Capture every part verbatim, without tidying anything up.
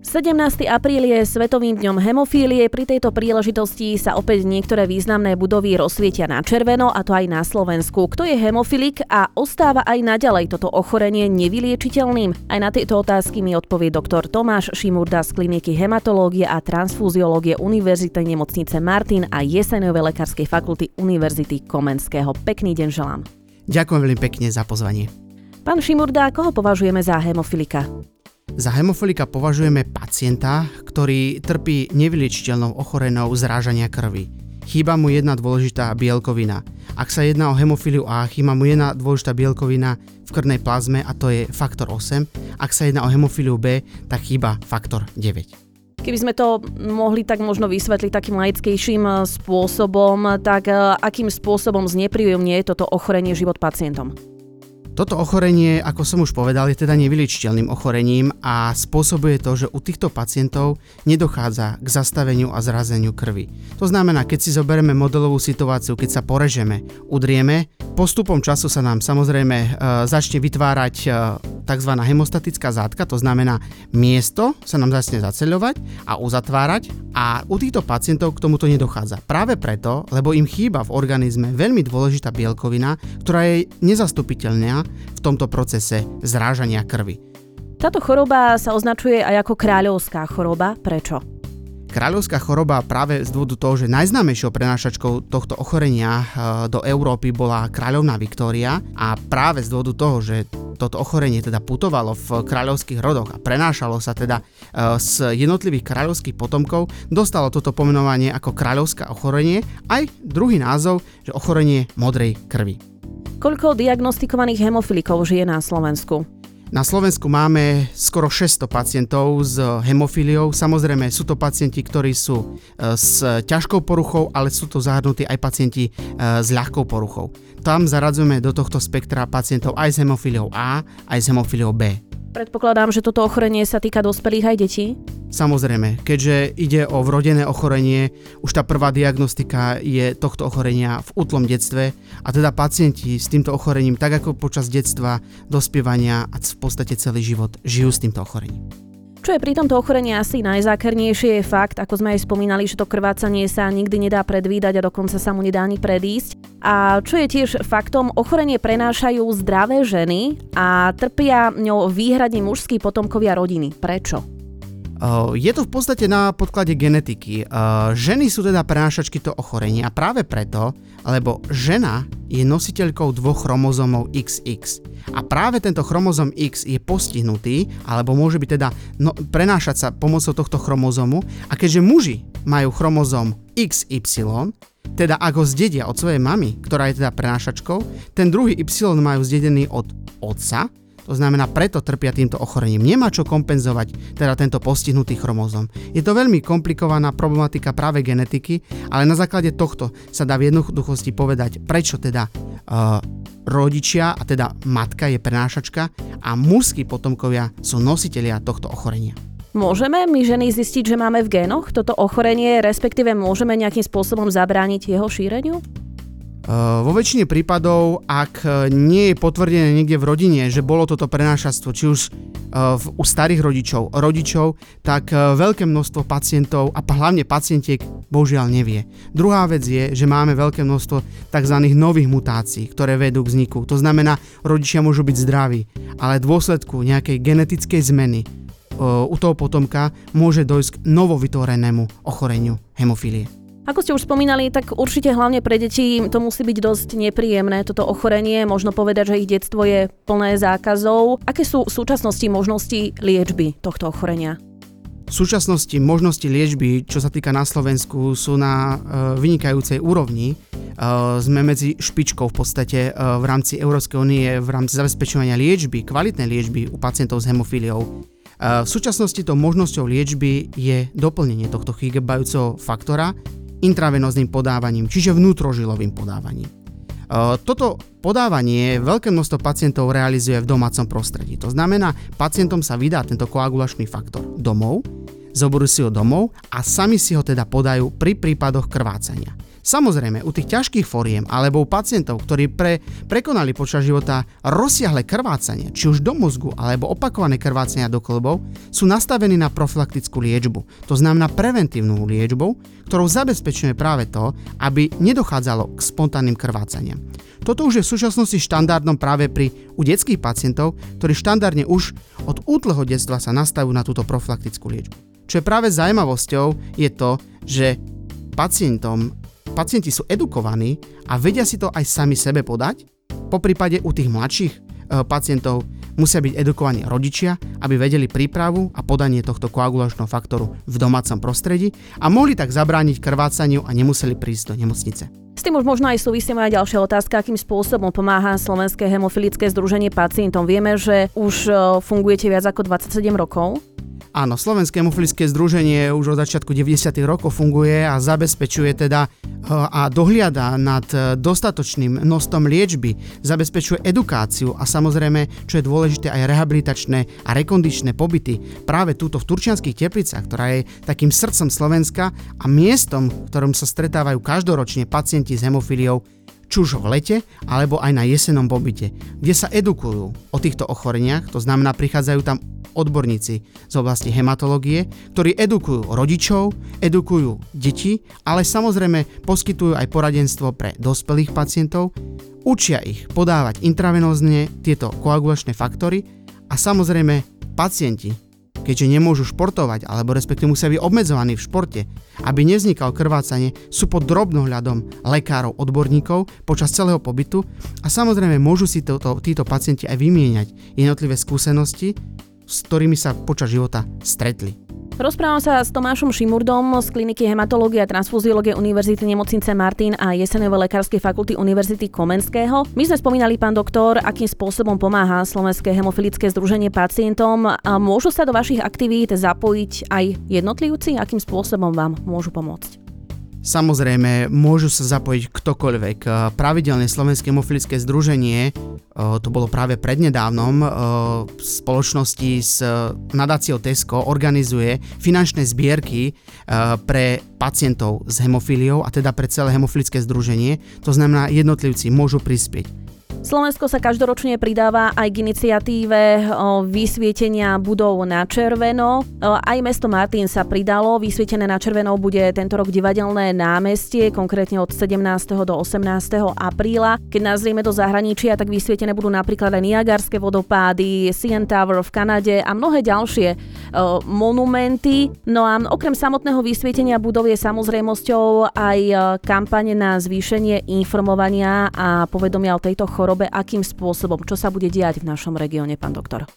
sedemnásteho apríl je Svetovým dňom hemofílie. Pri tejto príležitosti sa opäť niektoré významné budovy rozsvietia na červeno, a to aj na Slovensku. Kto je hemofilik a ostáva aj naďalej toto ochorenie nevyliečiteľným? Aj na tieto otázky mi odpovie doktor Tomáš Šimurda z kliniky hematológie a transfúziológie Univerzitnej nemocnice Martin a Jeseňovej lekárskej fakulty Univerzity Komenského. Pekný deň želám. Ďakujem veľmi pekne za pozvanie. Pán Šimurda, koho považujeme za hemofilika? Za hemofilika považujeme pacienta, ktorý trpí nevyliečiteľnou ochorenou zrážania krvi. Chýba mu jedna dôležitá bielkovina. Ak sa jedná o hemofíliu A, chýba mu jedna dôležitá bielkovina v krvnej plazme a to je faktor osem. Ak sa jedná o hemofíliu B, tak chýba faktor deväť. Keby sme to mohli tak možno vysvetliť takým laickejším spôsobom, tak akým spôsobom znepríjemňuje toto ochorenie život pacientom? Toto ochorenie, ako som už povedal, je teda nevyliečiteľným ochorením a spôsobuje to, že u týchto pacientov nedochádza k zastaveniu a zrazeniu krvi. To znamená, keď si zoberieme modelovú situáciu, keď sa porežeme, udrieme, postupom času sa nám samozrejme e, začne vytvárať e, tzv. Hemostatická zátka, to znamená miesto sa nám začne zaceľovať a uzatvárať a u týchto pacientov k tomuto nedochádza. Práve preto, lebo im chýba v organizme veľmi dôležitá bielkovina, ktorá je nezastupiteľná v tomto procese zrážania krvi. Táto choroba sa označuje aj ako kráľovská choroba. Prečo? Kráľovská choroba práve z dôvodu toho, že najznámejšou prenášačkou tohto ochorenia do Európy bola kráľovná Viktória a práve z dôvodu toho, že toto ochorenie teda putovalo v kráľovských rodoch a prenášalo sa teda z jednotlivých kráľovských potomkov, dostalo toto pomenovanie ako kráľovské ochorenie, aj druhý názov, že ochorenie modrej krvi. Koľko diagnostikovaných hemofilikov žije na Slovensku? Na Slovensku máme skoro šesťsto pacientov s hemofíliou. Samozrejme sú to pacienti, ktorí sú s ťažkou poruchou, ale sú to zahrnutí aj pacienti s ľahkou poruchou. Tam zaradzujeme do tohto spektra pacientov aj s hemofíliou A, aj s hemofíliou B. Predpokladám, že toto ochorenie sa týka dospelých aj detí? Samozrejme, keďže ide o vrodené ochorenie, už tá prvá diagnostika je tohto ochorenia v útlom detstve a teda pacienti s týmto ochorením, tak ako počas detstva, dospievania a v podstate celý život žijú s týmto ochorením. Čo je pri tomto ochorení asi najzákernejšie je fakt, ako sme aj spomínali, že to krvácanie sa nikdy nedá predvídať a dokonca sa mu nedá ani predísť. A čo je tiež faktom, ochorenie prenášajú zdravé ženy a trpia ňou výhradne mužskí potomkovia rodiny. Prečo? Je to v podstate na podklade genetiky. Ženy sú teda prenášačky to ochorenia práve preto, lebo žena je nositeľkou dvoch chromozómov iks iks. A práve tento chromozóm X je postihnutý, alebo môže byť teda no, prenášať sa pomocou tohto chromozómu. A keďže muži majú chromozóm iks ypsilon, teda ak ho zdedia od svojej mamy, ktorá je teda prenášačkou, ten druhý Y majú zdedený od otca. To znamená, preto trpia týmto ochorením. Nemá čo kompenzovať teda tento postihnutý chromozóm. Je to veľmi komplikovaná problematika práve genetiky, ale na základe tohto sa dá v jednoduchosti povedať, prečo teda uh, rodičia, a teda matka je prenášačka a mužskí potomkovia sú nositelia tohto ochorenia. Môžeme my ženy zistiť, že máme v génoch toto ochorenie, respektíve môžeme nejakým spôsobom zabrániť jeho šíreniu? Vo väčšine prípadov, ak nie je potvrdené niekde v rodine, že bolo toto prenášatstvo, či už u starých rodičov, rodičov, tak veľké množstvo pacientov a hlavne pacientiek bohužiaľ nevie. Druhá vec je, že máme veľké množstvo tzv. Nových mutácií, ktoré vedú k vzniku. To znamená, rodičia môžu byť zdraví, ale v dôsledku nejakej genetickej zmeny u toho potomka môže dojsť k novovytvorenému ochoreniu hemofílie. Ako ste už spomínali, tak určite hlavne pre deti to musí byť dosť nepríjemné, toto ochorenie. Možno povedať, že ich detstvo je plné zákazov. Aké sú v súčasnosti možnosti liečby tohto ochorenia? V súčasnosti možnosti liečby, čo sa týka na Slovensku, sú na e, vynikajúcej úrovni. E, sme medzi špičkou v podstate e, v rámci Európskej únie, v rámci zabezpečovania liečby, kvalitnej liečby u pacientov s hemofíliou. E, v súčasnosti to možnosťou liečby je doplnenie tohto chýbajúceho faktora intravenóznym podávaním, čiže vnútrožilovým podávaním. Toto podávanie veľké množstvo pacientov realizuje v domácom prostredí. To znamená, pacientom sa vydá tento koagulačný faktor domov, zoberú si ho domov a sami si ho teda podajú pri prípadoch krvácania. Samozrejme, u tých ťažkých foriem alebo u pacientov, ktorí pre, prekonali počas života rozsiahle krvácanie, či už do mozgu alebo opakované krvácania do kĺbov, sú nastavení na profylaktickú liečbu. To znamená preventívnu liečbu, ktorou zabezpečuje práve to, aby nedochádzalo k spontánnym krvácaniam. Toto už je v súčasnosti štandardnom práve pri u detských pacientov, ktorí štandardne už od útleho detstva sa nastavujú na túto profylaktickú liečbu. Čo je práve zaujímavosťou je to, že pacientom Pacienti sú edukovaní a vedia si to aj sami sebe podať. Po prípade u tých mladších e, pacientov musia byť edukovaní rodičia, aby vedeli prípravu a podanie tohto koagulačného faktoru v domácom prostredí a mohli tak zabrániť krvácaniu a nemuseli prísť do nemocnice. S tým už možno aj súvisí moja ďalšia otázka, akým spôsobom pomáha Slovenské hemofilické združenie pacientom. Vieme, že už fungujete viac ako dvadsaťsedem rokov. Áno, Slovenské hemofilické združenie už od začiatku deväťdesiatych rokov funguje a zabezpečuje teda a dohliada nad dostatočným množstvom liečby, zabezpečuje edukáciu a samozrejme, čo je dôležité, aj rehabilitačné a rekondičné pobyty práve túto v Turčianskych Teplicách, ktorá je takým srdcom Slovenska a miestom, v ktorom sa stretávajú každoročne pacienti s hemofíliou, či už v lete, alebo aj na jesennom pobyte, kde sa edukujú o týchto ochoreniach, to znamená, prichádzajú tam odborníci z oblasti hematológie, ktorí edukujú rodičov, edukujú deti, ale samozrejme poskytujú aj poradenstvo pre dospelých pacientov, učia ich podávať intravenózne tieto koagulačné faktory a samozrejme pacienti, keďže nemôžu športovať alebo respektíve musia byť obmedzovaní v športe, aby nevznikalo krvácanie, sú pod drobnohľadom lekárov, odborníkov počas celého pobytu a samozrejme môžu si toto, títo pacienti aj vymieňať jednotlivé skúsenosti, s ktorými sa počas života stretli. Rozprávam sa s Tomášom Šimurdom z kliniky hematológie a transfúziológie Univerzity Nemocnice Martin a Jesenovej lekárskej fakulty Univerzity Komenského. My sme spomínali, pán doktor, akým spôsobom pomáha Slovenské hemofilické združenie pacientom. A môžu sa do vašich aktivít zapojiť aj jednotlivci? Akým spôsobom vám môžu pomôcť? Samozrejme, môžu sa zapojiť ktokoľvek. Pravidelne Slovenské hemofilické združenie, to bolo práve prednedávnom, v spoločnosti s nadáciou Tesco organizuje finančné zbierky pre pacientov s hemofíliou a teda pre celé hemofilické združenie. To znamená, jednotlivci môžu prispieť. Slovensko sa každoročne pridáva aj k iniciatíve vysvietenia budov na červeno. Aj mesto Martin sa pridalo. Vysvietené na červeno bude tento rok divadelné námestie, konkrétne od sedemnásteho do osemnásteho apríla. Keď nazrieme do zahraničia, tak vysvietené budú napríklad aj Niagarské vodopády, C N Tower v Kanade a mnohé ďalšie monumenty. No a okrem samotného vysvietenia budov je samozrejmosťou aj kampaň na zvýšenie informovania a povedomia o tejto chorobe. Akým spôsobom, čo sa bude diať v našom regióne, pán doktor?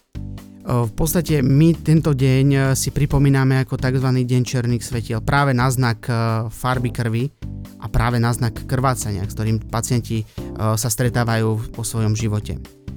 V podstate my tento deň si pripomíname ako tzv. Deň černých svetiel práve na znak farby krvi a práve na znak krvácania, s ktorým pacienti sa stretávajú po svojom živote.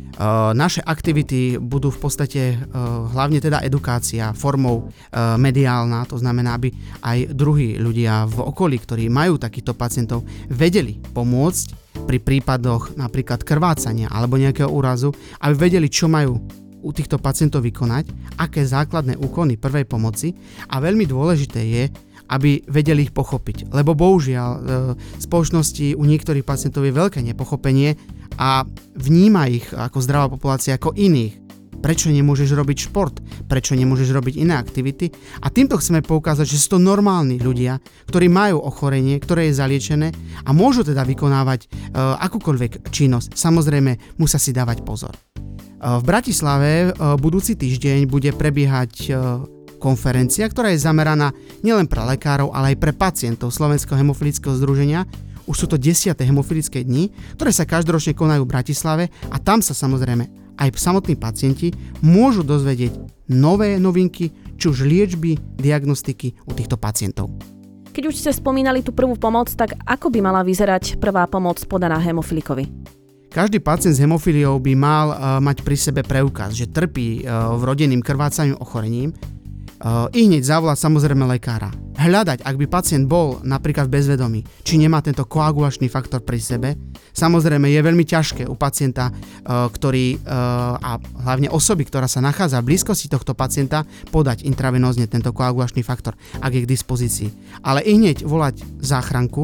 Naše aktivity budú v podstate hlavne teda edukácia formou mediálna, to znamená, aby aj druhí ľudia v okolí, ktorí majú takýchto pacientov, vedeli pomôcť pri prípadoch napríklad krvácania alebo nejakého úrazu, aby vedeli, čo majú u týchto pacientov vykonať, aké základné úkony prvej pomoci a veľmi dôležité je, aby vedeli ich pochopiť. Lebo bohužiaľ v spoločnosti u niektorých pacientov je veľké nepochopenie a vníma ich ako zdravá populácia ako iných. Prečo nemôžeš robiť šport? Prečo nemôžeš robiť iné aktivity? A týmto chceme poukázať, že sú to normálni ľudia, ktorí majú ochorenie, ktoré je zaliečené a môžu teda vykonávať uh, akúkoľvek činnosť. Samozrejme, musia si dávať pozor. Uh, v Bratislave uh, budúci týždeň bude prebiehať uh, konferencia, ktorá je zameraná nielen pre lekárov, ale aj pre pacientov Slovenského hemofilického združenia. Už sú to desiate hemofilické dni, ktoré sa každoročne konajú v Bratislave a tam sa samozrejme aj samotní pacienti môžu dozvedieť nové novinky, či už liečby, diagnostiky u týchto pacientov. Keď už ste spomínali tú prvú pomoc, tak ako by mala vyzerať prvá pomoc podaná hemofilikovi? Každý pacient s hemofíliou by mal uh, mať pri sebe preukaz, že trpí uh, vrodeným krvácajúcim ochorením. Uh, I hneď zavolať samozrejme lekára. Hľadať, ak by pacient bol napríklad v bezvedomí, či nemá tento koagulačný faktor pri sebe. Samozrejme je veľmi ťažké u pacienta, uh, ktorý uh, a hlavne osoby, ktorá sa nachádza v blízkosti tohto pacienta, podať intravenózne tento koagulačný faktor, ak je k dispozícii. Ale i hneď volať záchranku,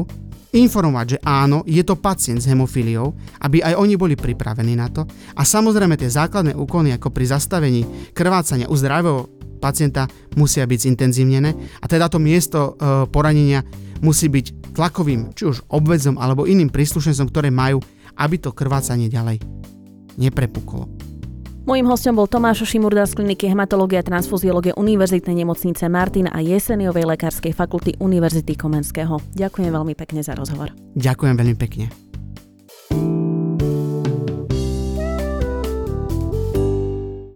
informovať, že áno, je to pacient s hemofíliou, aby aj oni boli pripravení na to. A samozrejme tie základné úkony, ako pri zastavení krvácania u zdravého pacienta, musia byť zintenzívnené a teda to miesto e, poranenia musí byť tlakovým, či už obvädzom alebo iným príslušencom, ktoré majú, aby to krvácanie ďalej neprepuklo. Mojím hosťom bol Tomáš Šimurda z kliniky hematológie a transfuziológie Univerzitnej nemocnice Martin a Jeseniovej lekárskej fakulty Univerzity Komenského. Ďakujem veľmi pekne za rozhovor. Ďakujem veľmi pekne.